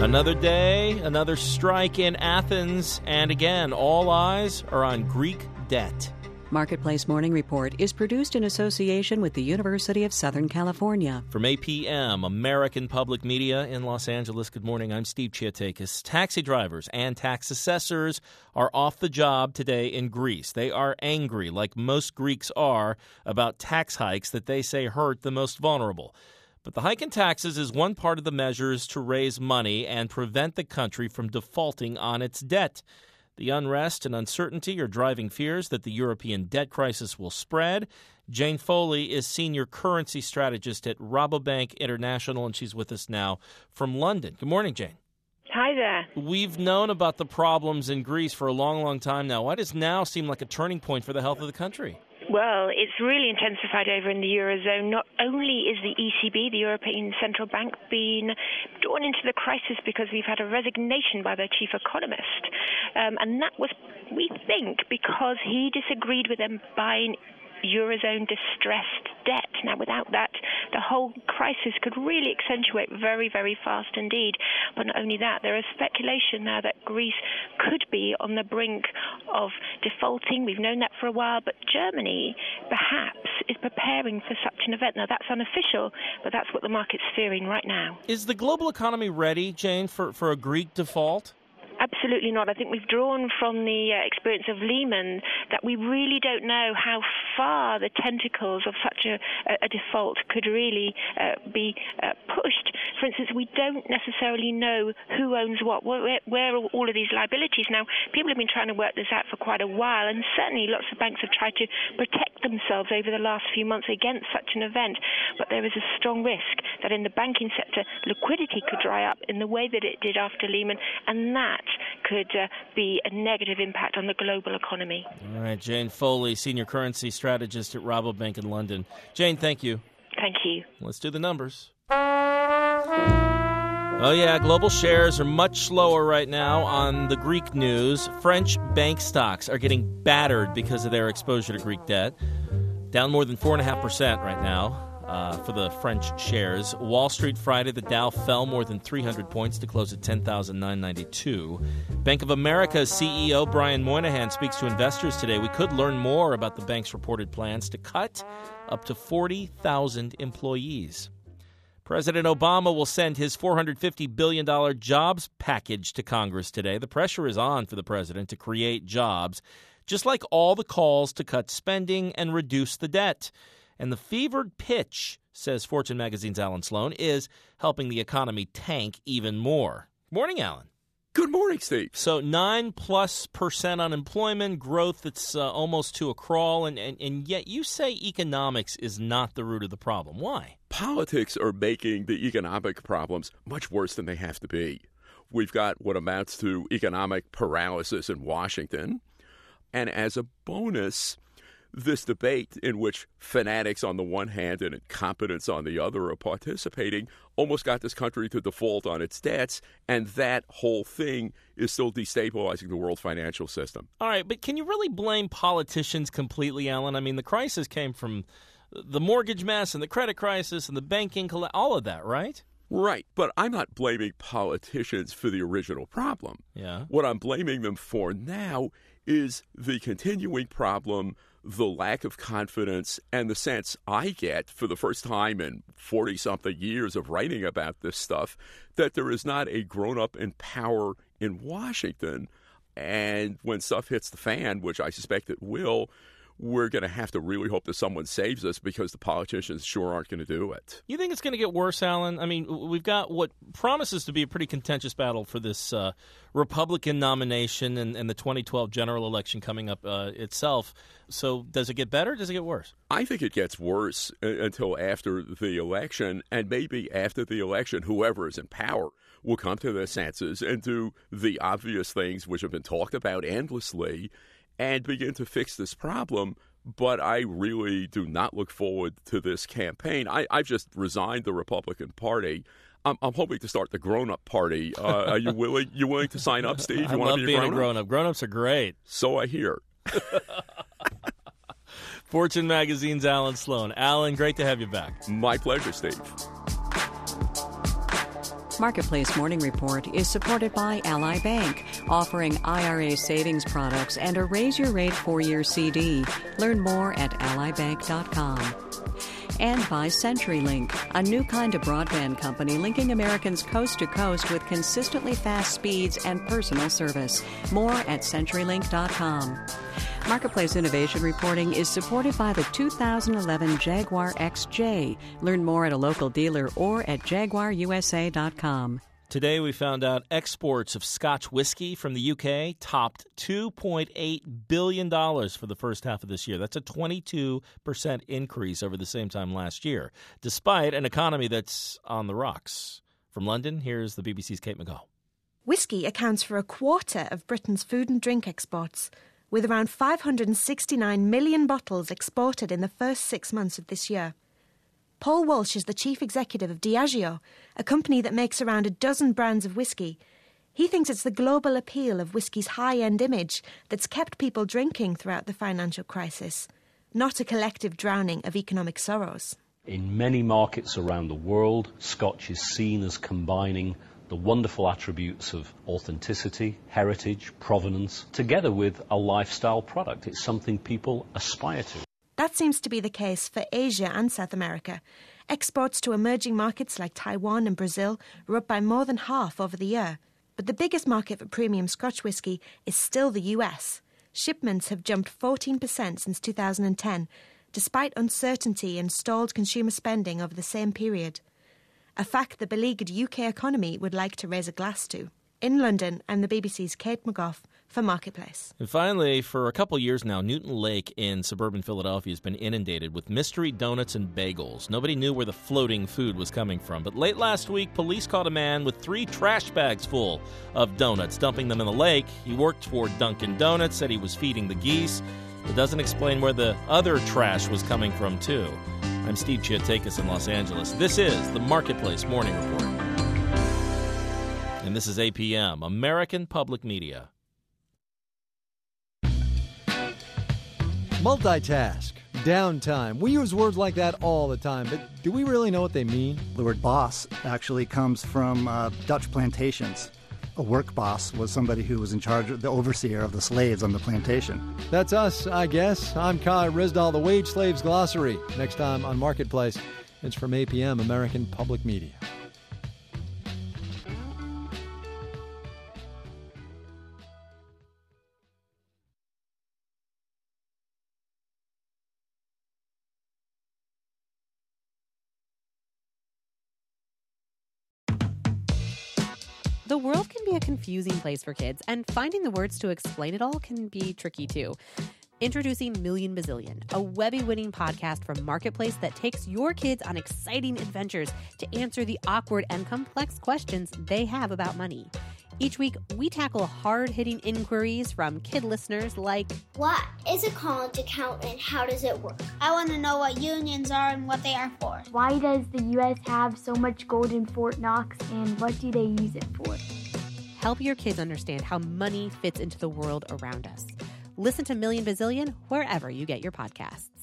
Another day, another strike in Athens, and again, all eyes are on Greek debt. Marketplace Morning Report is produced in association with the University of Southern California. From APM, American Public Media in Los Angeles, good morning. I'm Steve Chiatakis. Taxi drivers and tax assessors are off the job today in Greece. They are angry, like most Greeks are, about tax hikes that they say hurt the most vulnerable. But the hike in taxes is one part of the measures to raise money and prevent the country from defaulting on its debt. The unrest and uncertainty are driving fears that the European debt crisis will spread. Jane Foley is senior currency strategist at Rabobank International, and she's with us now from London. Good morning, Jane. Hi there. We've known about the problems in Greece for a long, long time now. Why does now seem like a turning point for the health of the country? Well, it's really intensified over in the Eurozone. Not only is the ECB, the European Central Bank, been drawn into the crisis because we've had a resignation by their chief economist. And that was, we think, because he disagreed with them buying Eurozone distressed debt. Now, without that, the whole crisis could really accentuate very, very fast indeed. But not only that, there is speculation now that Greece could be on the brink of defaulting. We've known that for a while, but Germany perhaps is preparing for such an event. Now, that's unofficial, but that's what the market's fearing right now. Is the global economy ready, Jane, for a Greek default? Absolutely not. I think we've drawn from the experience of Lehman that we really don't know how far the tentacles of such a default could really be pushed. For instance, we don't necessarily know who owns what, where are all of these liabilities. Now, people have been trying to work this out for quite a while, and certainly lots of banks have tried to protect themselves over the last few months against such an event. But there is a strong risk that in the banking sector, liquidity could dry up in the way that it did after Lehman, and that could be a negative impact on the global economy. All right, Jane Foley, senior currency strategist at Rabobank in London. Jane, thank you. Thank you. Let's do the numbers. Oh, yeah, global shares are much slower right now on the Greek news. French bank stocks are getting battered because of their exposure to Greek debt. Down more than 4.5% right now. For the French shares. Wall Street Friday, the Dow fell more than 300 points to close at 10,992. Bank of America's CEO Brian Moynihan speaks to investors today. We could learn more about the bank's reported plans to cut up to 40,000 employees. President Obama will send his $450 billion jobs package to Congress today. The pressure is on for the president to create jobs, just like all the calls to cut spending and reduce the debt. And the fevered pitch, says Fortune magazine's Alan Sloan, is helping the economy tank even more. Morning, Alan. Good morning, Steve. So 9+% unemployment, growth that's almost to a crawl, and yet you say economics is not the root of the problem. Why? Politics are making the economic problems much worse than they have to be. We've got what amounts to economic paralysis in Washington. And as a bonus, this debate in which fanatics on the one hand and incompetents on the other are participating almost got this country to default on its debts, and that whole thing is still destabilizing the world financial system. All right, but can you really blame politicians completely, Alan? I mean, the crisis came from the mortgage mess and the credit crisis and the banking collapse, all of that, right? Right, but I'm not blaming politicians for the original problem. Yeah. What I'm blaming them for now is the continuing problem, the lack of confidence, and the sense I get for the first time in 40-something years of writing about this stuff that there is not a grown-up in power in Washington. And when stuff hits the fan, which I suspect it will, we're going to have to really hope that someone saves us because the politicians sure aren't going to do it. You think it's going to get worse, Alan? I mean, we've got what promises to be a pretty contentious battle for this Republican nomination and the 2012 general election coming up itself. So does it get better or does it get worse? I think it gets worse until after the election, and maybe after the election, whoever is in power will come to their senses and do the obvious things which have been talked about endlessly and begin to fix this problem. But I really do not look forward to this campaign. I've just resigned the Republican Party. I'm hoping to start the grown-up party. Are you willing? You willing to sign up, Steve? I love being a grown-up. Grown-ups are great. So I hear. Fortune magazine's Alan Sloan. Alan, great to have you back. My pleasure, Steve. Marketplace Morning Report is supported by Ally Bank, offering IRA savings products and a Raise Your Rate 4-year CD. Learn more at allybank.com. And by CenturyLink, a new kind of broadband company linking Americans coast to coast with consistently fast speeds and personal service. More at CenturyLink.com. Marketplace Innovation Reporting is supported by the 2011 Jaguar XJ. Learn more at a local dealer or at jaguarusa.com. Today we found out exports of Scotch whiskey from the UK topped $2.8 billion for the first half of this year. That's a 22% increase over the same time last year, despite an economy that's on the rocks. From London, here's the BBC's Kate McGaugh. Whisky accounts for a quarter of Britain's food and drink exports, with around 569 million bottles exported in the first 6 months of this year. Paul Walsh is the chief executive of Diageo, a company that makes around a dozen brands of whisky. He thinks it's the global appeal of whisky's high-end image that's kept people drinking throughout the financial crisis, not a collective drowning of economic sorrows. In many markets around the world, Scotch is seen as combining the wonderful attributes of authenticity, heritage, provenance, together with a lifestyle product. It's something people aspire to. That seems to be the case for Asia and South America. Exports to emerging markets like Taiwan and Brazil are up by more than half over the year. But the biggest market for premium Scotch whisky is still the US. Shipments have jumped 14% since 2010, despite uncertainty and stalled consumer spending over the same period. A fact the beleaguered UK economy would like to raise a glass to. In London, I'm the BBC's Kate McGaugh for Marketplace. And finally, for a couple years now, Newton Lake in suburban Philadelphia has been inundated with mystery donuts and bagels. Nobody knew where the floating food was coming from. But late last week, police caught a man with 3 trash bags full of donuts, dumping them in the lake. He worked for Dunkin' Donuts, said he was feeding the geese. It doesn't explain where the other trash was coming from, too. I'm Steve Chiatakis in Los Angeles. This is the Marketplace Morning Report. And this is APM, American Public Media. Multitask, downtime. We use words like that all the time, but do we really know what they mean? The word boss actually comes from Dutch plantations. A work boss was somebody who was in charge of the overseer of the slaves on the plantation. That's us, I guess. I'm Kai Risdall, the Wage Slaves Glossary. Next time on Marketplace, it's from APM, American Public Media. The world can be a confusing place for kids, and finding the words to explain it all can be tricky too. Introducing Million Bazillion, a Webby-winning podcast from Marketplace that takes your kids on exciting adventures to answer the awkward and complex questions they have about money. Each week, we tackle hard-hitting inquiries from kid listeners like, what is a college account and how does it work? I want to know what unions are and what they are for. Why does the U.S. have so much gold in Fort Knox and what do they use it for? Help your kids understand how money fits into the world around us. Listen to Million Bazillion wherever you get your podcasts.